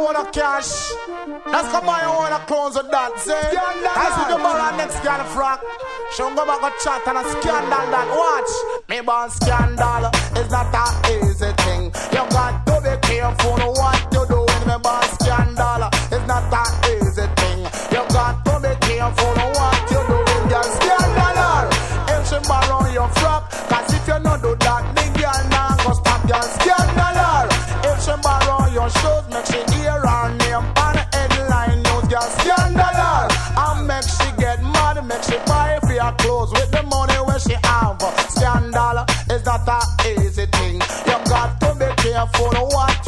own a cash. Let's come buy your own a clothes with that. Say, I see the bar next girl frock. She'll go back a chat and a scandal that. Watch, me born scandal is not an easy thing. You got to be careful what you do when me born scandal. It's not an easy thing. You got to be careful what you do when you're scandal. If she borrow your frock, cause if you not do that, the girl now go stop your scandal. If she borrow your shoes, make she hear her name on the headline news, your scandal. And make she get mad, make she buy for your clothes with the money where she have. Scandal is not an easy thing. You got to be careful what